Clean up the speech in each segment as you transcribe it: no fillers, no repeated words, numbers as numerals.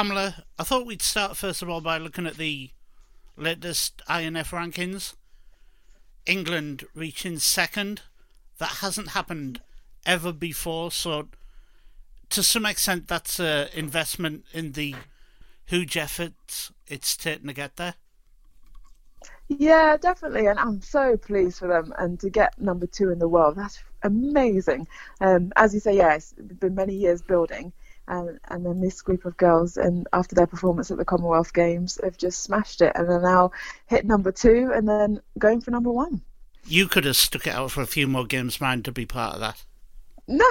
Pamela, I thought we'd start first of all by looking at the latest INF rankings. England reaching second. That hasn't happened ever before, so to some extent that's an investment in the huge efforts it's taken to get there. Yeah, definitely, and I'm so pleased for them. And to get number 2 in the world, that's amazing. As you say, yeah, it's been many years building, and then this group of girls, and after their performance at the Commonwealth Games, they've just smashed it, and they're now hit number 2, and then going for number 1. You could have stuck it out for a few more games, man, to be part of that. No,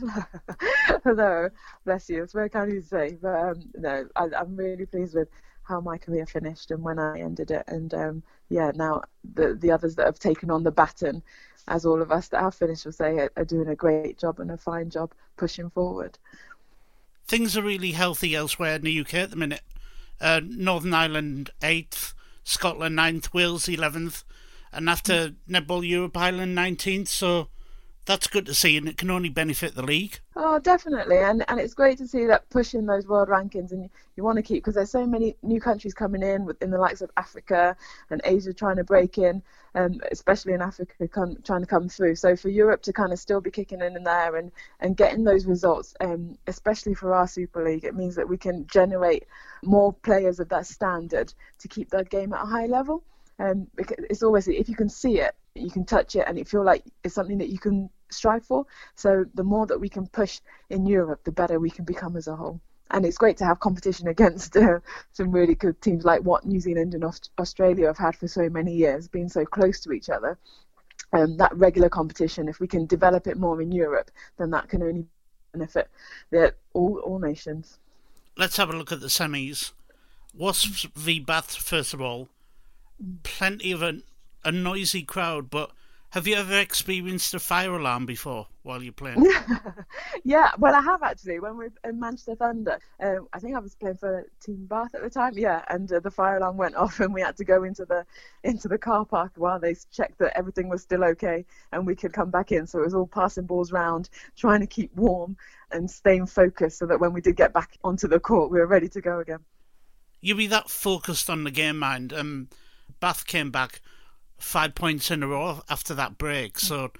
no, bless you. It's very kind of you to say, but no, I'm really pleased with how my career finished and when I ended it, and yeah, now the others that have taken on the baton, as all of us that have finished will say, are doing a great job and a fine job pushing forward. Things are really healthy elsewhere in the UK at the minute. Northern Ireland 8th, Scotland 9th, Wales 11th, and after Netball Europe Ireland 19th, so that's good to see, and it can only benefit the league. Oh, definitely, and it's great to see that pushing those world rankings, and you want to keep, because there's so many new countries coming in within the likes of Africa and Asia trying to break in, especially in Africa trying to come through. So for Europe to kind of still be kicking in there and getting those results, especially for our Super League, it means that we can generate more players of that standard to keep that game at a high level. Because it's always, if you can see it, you can touch it, and you feel like it's something that you can strive for. So the more that we can push in Europe, the better we can become as a whole. And it's great to have competition against some really good teams like what New Zealand and Australia have had for so many years, being so close to each other. That regular competition, if we can develop it more in Europe, then that can only benefit all nations. Let's have a look at the semis. Wasps v Bath, first of all. Plenty of a noisy crowd, but have you ever experienced a fire alarm before while you're playing? Yeah, well, I have actually. When we were in Manchester Thunder, I think I was playing for Team Bath at the time. Yeah, and the fire alarm went off, and we had to go into the car park while they checked that everything was still okay, and we could come back in. So it was all passing balls round, trying to keep warm and staying focused, so that when we did get back onto the court, we were ready to go again. You be that focused on the game, mind. Bath came back 5 points in a row after that break, so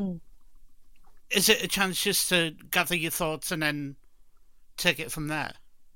is it a chance just to gather your thoughts and then take it from there?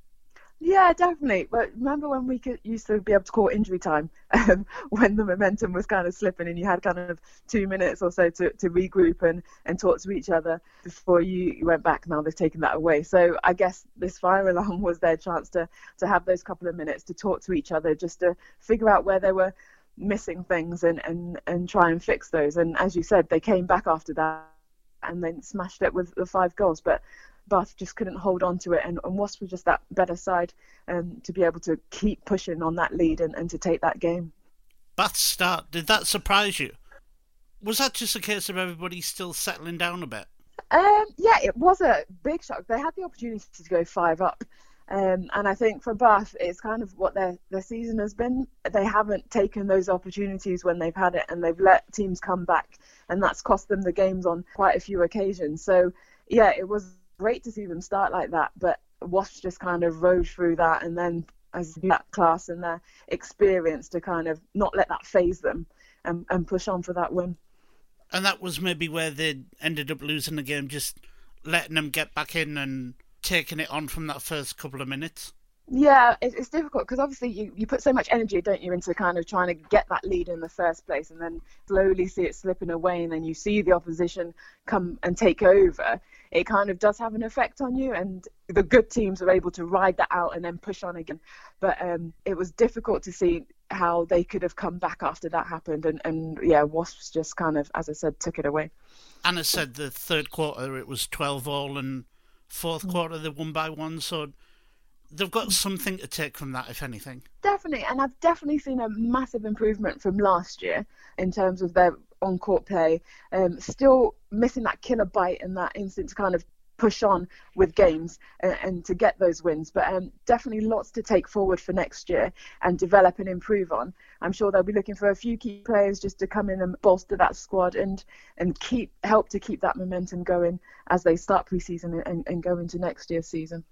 Yeah, definitely. But remember when we used to be able to call injury time, when the momentum was kind of slipping and you had kind of 2 minutes or so to regroup and talk to each other before you went back. Now they've taken that away. So I guess this fire alarm was their chance to have those couple of minutes to talk to each other, just to figure out where they were missing things and try and fix those. And as you said, they came back after that and then smashed it with the 5 goals. But Bath just couldn't hold on to it, and Wasps were just that better side to be able to keep pushing on that lead and to take that game. Bath's start, did that surprise you? Was that just a case of everybody still settling down a bit? Yeah, it was a big shock. They had the opportunity to go 5 up. And I think for Bath, it's kind of what their season has been. They haven't taken those opportunities when they've had it, and they've let teams come back, and that's cost them the games on quite a few occasions. So, yeah, it was great to see them start like that, but Wasps just kind of rode through that, and then as that class and their experience to kind of not let that phase them and push on for that win. And that was maybe where they ended up losing the game, just letting them get back in and taking it on from that first couple of minutes. Yeah, it's difficult because obviously you put so much energy, don't you, into kind of trying to get that lead in the first place, and then slowly see it slipping away, and then you see the opposition come and take over. It kind of does have an effect on you, and the good teams are able to ride that out and then push on again. But it was difficult to see how they could have come back after that happened, and yeah, Wasps just kind of, as I said, took it away. Anna said the third quarter it was 12-all, and fourth quarter they won by 1, so they've got something to take from that, if anything. Definitely, and I've definitely seen a massive improvement from last year in terms of their on-court play. Still missing that killer bite and that instinct to kind of push on with games and to get those wins. But definitely lots to take forward for next year and develop and improve on. I'm sure they'll be looking for a few key players just to come in and bolster that squad and help to keep that momentum going as they start pre-season and go into next year's season.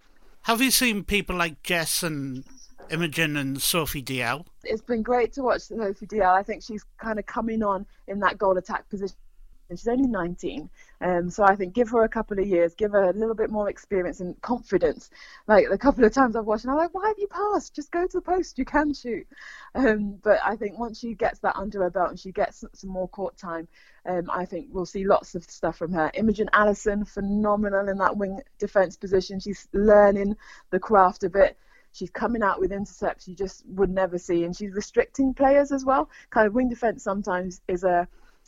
Have you seen people like Jess and Imogen and Sophie Dial? It's been great to watch Sophie Dial. I think she's kind of coming on in that goal attack position. She's only 19, so I think give her a couple of years, give her a little bit more experience and confidence. Like a couple of times I've watched, and I'm like, why have you passed? Just go to the post, you can shoot. But I think once she gets that under her belt and she gets some more court time, I think we'll see lots of stuff from her. Imogen Allison, phenomenal in that wing defence position. She's learning the craft of it. She's coming out with intercepts you just would never see, and she's restricting players as well. Kind of wing defence sometimes is a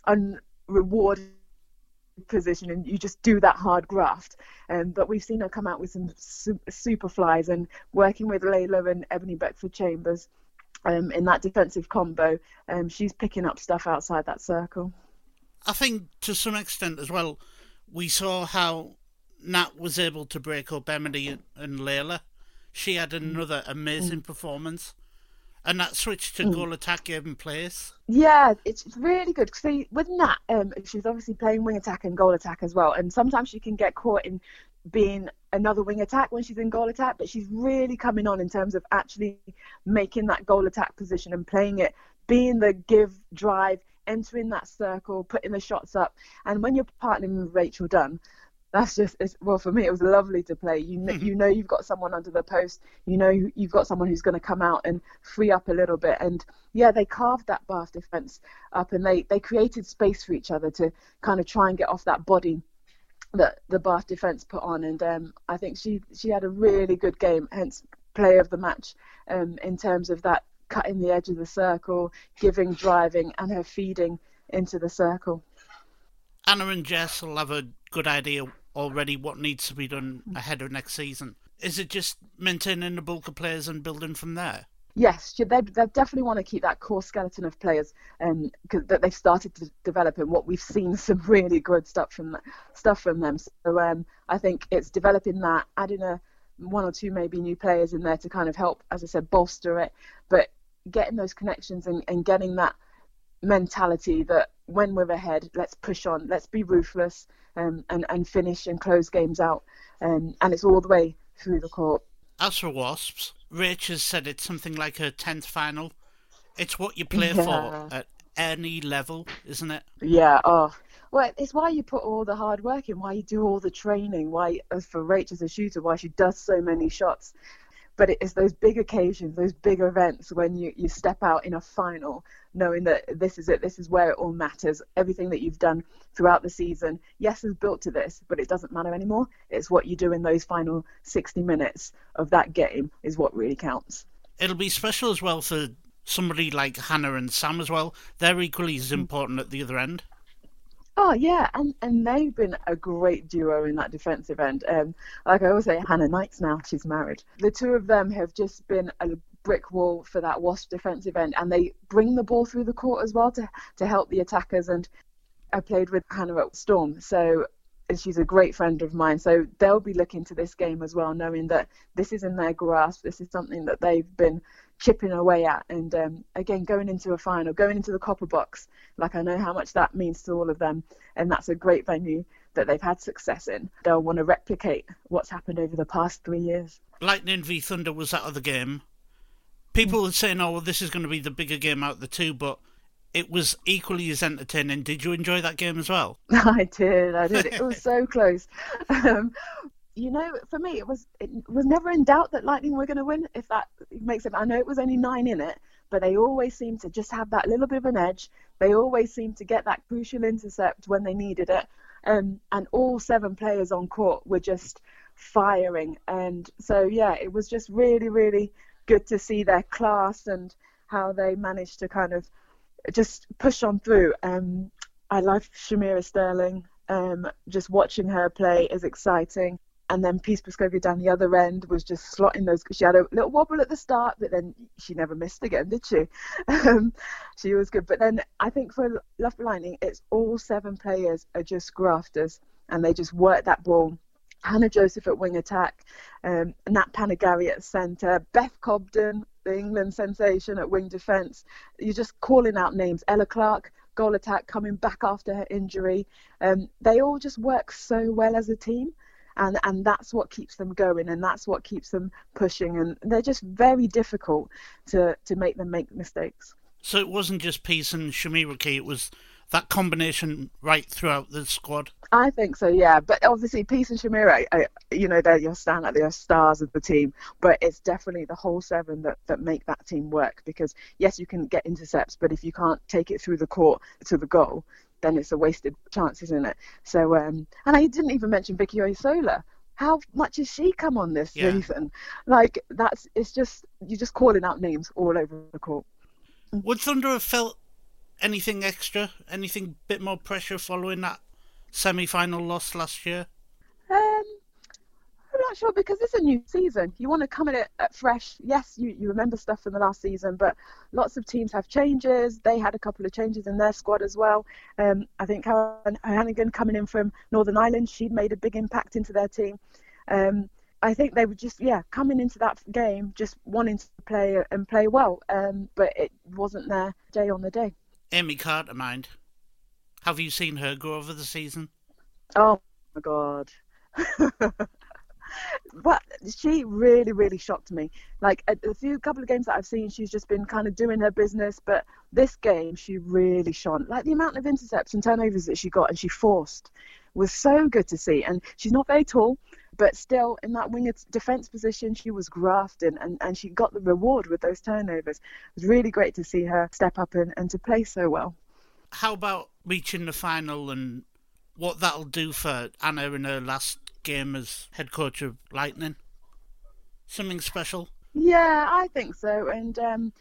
unrewarded position, and you just do that hard graft. But we've seen her come out with some super flies, and working with Layla and Ebony Beckford-Chambers in that defensive combo, she's picking up stuff outside that circle. I think to some extent as well, we saw how Nat was able to break up Emily and Layla. She had another amazing performance, and that switch to goal attack gave him place. Yeah, it's really good. See, with Nat, she's obviously playing wing attack and goal attack as well, and sometimes she can get caught in being another wing attack when she's in goal attack, but she's really coming on in terms of actually making that goal attack position and playing it, being the give, drive, entering that circle, putting the shots up. And when you're partnering with Rachel Dunn, that's just, well, for me, it was lovely to play. You know you've got someone under the post. You know you've got someone who's going to come out and free up a little bit. And, yeah, they carved that Bath defence up, and they created space for each other to kind of try and get off that body that the Bath defence put on. And I think she had a really good game, hence player of the match, in terms of that cutting the edge of the circle, giving, driving, and her feeding into the circle. Anna and Jess will have a good idea already what needs to be done ahead of next season. Is it just maintaining the bulk of players and building from there? Yes, they definitely want to keep that core skeleton of players that they've started to develop, and what we've seen some really good stuff from them. So I think it's developing that, adding one or two maybe new players in there to kind of help, as I said, bolster it, but getting those connections and getting that mentality that when we're ahead, let's push on, let's be ruthless, and finish and close games out, and it's all the way through the court. As for Wasps, Rach has said it's something like her 10th final. It's what you play for at any level, isn't it? Yeah, well, it's why you put all the hard work in, why you do all the training, why, as for Rach as a shooter, why she does so many shots. But it's those big occasions, those big events when you step out in a final, knowing that this is it, this is where it all matters. Everything that you've done throughout the season, yes, is built to this, but it doesn't matter anymore. It's what you do in those final 60 minutes of that game is what really counts. It'll be special as well for somebody like Hannah and Sam as well. They're equally as important at the other end. Oh, yeah, and they've been a great duo in that defensive end. Like I always say, Hannah Knight's now, she's married. The two of them have just been a brick wall for that Wasp defensive end, and they bring the ball through the court as well to help the attackers. And I played with Hannah at Storm, and she's a great friend of mine, so they'll be looking to this game as well, knowing that this is in their grasp, this is something that they've been chipping away at, and again, going into a final, going into the Copper Box, like I know how much that means to all of them, and that's a great venue that they've had success in. They'll want to replicate what's happened over the past 3 years. Lightning v Thunder was that other game. People were saying, oh, well, this is going to be the bigger game out of the two, but it was equally as entertaining. Did you enjoy that game as well? I did. It was so close. For me, it was never in doubt that Lightning were going to win, if that makes it. I know it was only 9 in it, but they always seemed to just have that little bit of an edge. They always seemed to get that crucial intercept when they needed it. And all 7 players on court were just firing. And so, yeah, it was just really, really good to see their class and how they managed to kind of just push on through. I love Shamira Sterling. Just watching her play is exciting. And then Peace Piscovia down the other end was just slotting those. She had a little wobble at the start, but then she never missed again, did she? She was good. But then I think for Loughborough Lightning, it's all 7 players are just grafters, and they just work that ball. Hannah Joseph at wing attack, Nat Panagari at centre, Beth Cobden, the England sensation, at wing defence. You're just calling out names. Ella Clark, goal attack, coming back after her injury. They all just work so well as a team. and that's what keeps them going, and that's what keeps them pushing, and they're just very difficult to make them make mistakes. So it wasn't just Peace and Shamiraki, it was that combination right throughout the squad? I think so, yeah. But obviously, Peace and Shamira, they're your they're stars of the team. But it's definitely the whole seven that make that team work. Because yes, you can get intercepts, but if you can't take it through the court to the goal, then it's a wasted chance, isn't it? So, and I didn't even mention Vicky Oyosola. How much has she come on this season? Like it's just you're just calling out names all over the court. Would Thunder have felt anything extra, anything bit more pressure following that semi-final loss last year? I'm not sure, because it's a new season. You want to come in it fresh. Yes, you remember stuff from the last season, but lots of teams have changes. They had a couple of changes in their squad as well. I think Hannigan coming in from Northern Ireland, she'd made a big impact into their team. I think they were just, coming into that game, just wanting to play well, but it wasn't their day on the day. Amy Carter, mind. Have you seen her go over the season? Oh my God. But she really, really shocked me. Like a couple of games that I've seen, she's just been kind of doing her business. But this game, she really shone. Like the amount of intercepts and turnovers that she got and she forced was so good to see. And she's not very tall, but still in that winger defence position, she was grafting and she got the reward with those turnovers. It was really great to see her step up and to play so well. How about reaching the final and what that'll do for Anna in her last game as head coach of Lightning? Something special? Yeah, I think so. And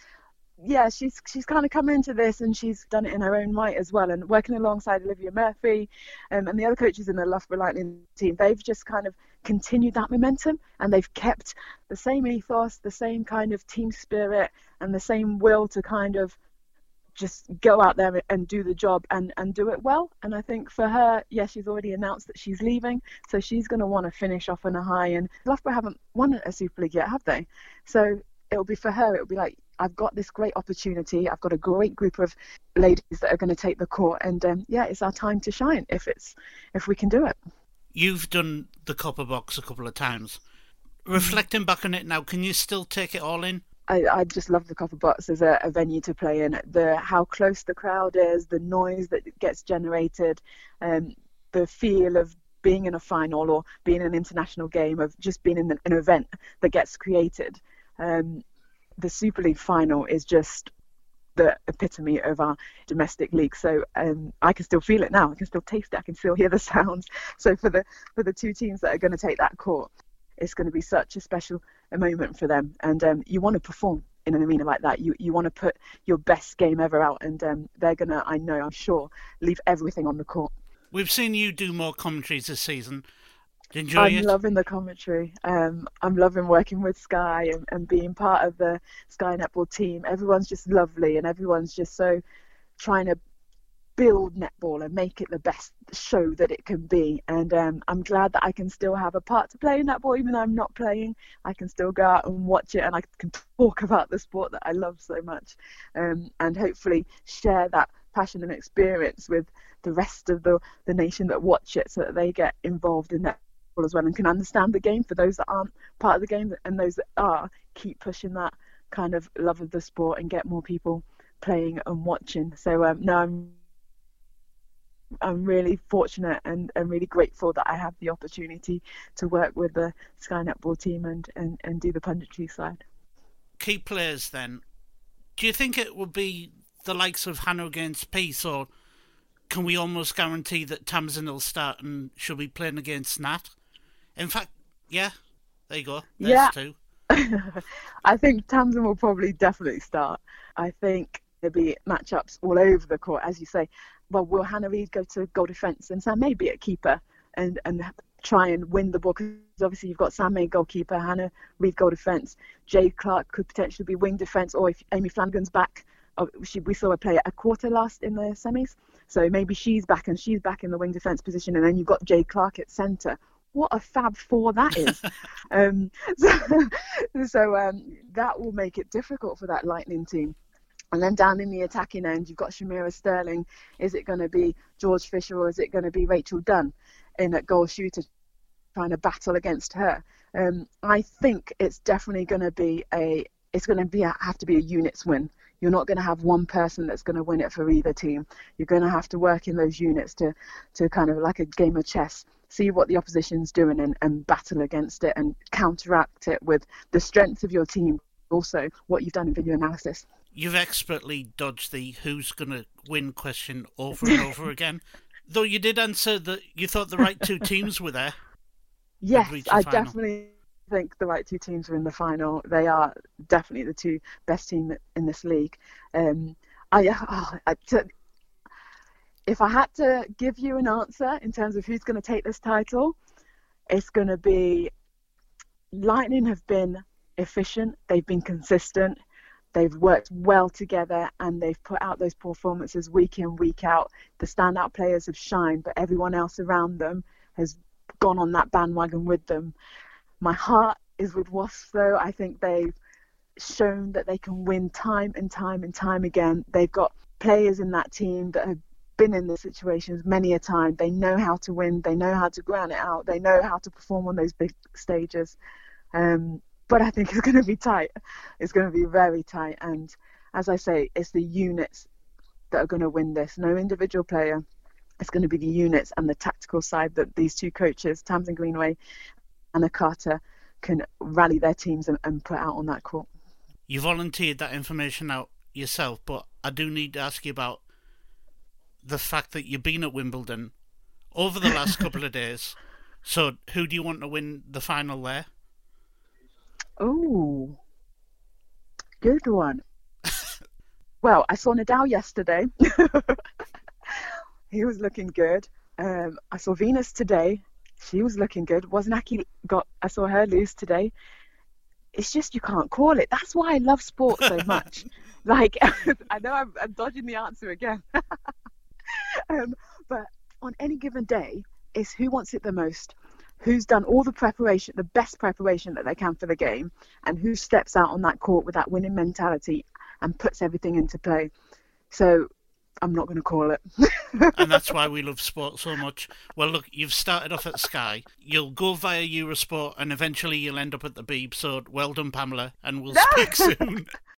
she's kind of come into this and she's done it in her own right as well. And working alongside Olivia Murphy and the other coaches in the Loughborough Lightning team, they've just kind of continued that momentum and they've kept the same ethos, the same kind of team spirit and the same will to kind of just go out there and do the job and do it well. And I think for her, she's already announced that she's leaving, so she's going to want to finish off on a high. And Loughborough haven't won a Super League yet, have they? So it'll be for her, it'll be like, I've got this great opportunity, I've got a great group of ladies that are going to take the court, and it's our time to shine if we can do it. You've done the Copper Box a couple of times. Reflecting back on it now, can you still take it all in? I just love the Copper Box as a venue to play in. How close the crowd is, the noise that gets generated, the feel of being in a final or being in an international game, of just being in an event that gets created. The Super League final is just the epitome of our domestic league. So I can still feel it now. I can still taste it. I can still hear the sounds. So for the two teams that are going to take that court, it's going to be such a special moment for them. And you want to perform in an arena like that. You want to put your best game ever out. And they're going to, I'm sure, leave everything on the court. We've seen you do more commentaries this season. Do you enjoy it? I'm loving the commentary. I'm loving working with Sky and being part of the Sky Netball team. Everyone's just lovely and everyone's just so trying to build netball and make it the best show that it can be. And I'm glad that I can still have a part to play in netball, even though I'm not playing. I can still go out and watch it and I can talk about the sport that I love so much, and hopefully share that passion and experience with the rest of the nation that watch it, so that they get involved in netball as well and can understand the game, for those that aren't part of the game, and those that are, keep pushing that kind of love of the sport and get more people playing and watching. So I'm really fortunate and really grateful that I have the opportunity to work with the Sky Netball team and do the punditry side. Key players then. Do you think it would be the likes of Hannah against Peace, or can we almost guarantee that Tamsin will start and she'll be playing against Nat? In fact, there you go. There's two. I think Tamsin will probably definitely start. I think there'll be matchups all over the court, as you say. Well, will Hannah Reid go to goal defence and Sam May be at keeper and try and win the ball? Because obviously you've got Sam May goalkeeper, Hannah Reid goal defence. Jade Clark could potentially be wing defence, or if Amy Flanagan's back, we saw her play a quarter last in the semis, so maybe she's back in the wing defence position, and then you've got Jade Clark at centre. What a fab four that is. So that will make it difficult for that Lightning team. And then down in the attacking end, you've got Shamira Sterling. Is it going to be George Fisher or is it going to be Rachel Dunn in at goal shooter? trying to battle against her. I think it's definitely going to be have to be a units win. You're not going to have one person that's going to win it for either team. You're going to have to work in those units to kind of like a game of chess, see what the opposition's doing and battle against it and counteract it with the strengths of your team, also what you've done in video analysis. You've expertly dodged the who's going to win question over and over again. Though you did answer that you thought the right two teams were there. Yes, I definitely think the right two teams are in the final. They are definitely the two best teams in this league. If I had to give you an answer in terms of who's going to take this title, it's going to be Lightning have been efficient, they've been consistent, they've worked well together, and they've put out those performances week in, week out. The standout players have shined, but everyone else around them has gone on that bandwagon with them. My heart is with Wasps, though. I think they've shown that they can win time and time and time again. They've got players in that team that have been in these situations many a time. They know how to win. They know how to grind it out. They know how to perform on those big stages. But I think it's going to be tight. It's going to be very tight. And as I say, it's the units that are going to win this. No individual player. It's going to be the units and the tactical side that these two coaches, Tamsin Greenway and Carter, can rally their teams and put out on that court. You volunteered that information out yourself, but I do need to ask you about the fact that you've been at Wimbledon over the last couple of days. So who do you want to win the final there? Oh, good one. Well, I saw Nadal yesterday. He was looking good. I saw Venus today. She was looking good. Wozniacki I saw her lose today. It's just you can't call it. That's why I love sport so much. Like, I know I'm dodging the answer again. But on any given day, it's who wants it the most, who's done all the preparation, the best preparation that they can for the game, and who steps out on that court with that winning mentality and puts everything into play. So I'm not going to call it. And that's why we love sport so much. Well, look, you've started off at Sky. You'll go via Eurosport, and eventually you'll end up at the Beeb. So well done, Pamela, and we'll speak soon.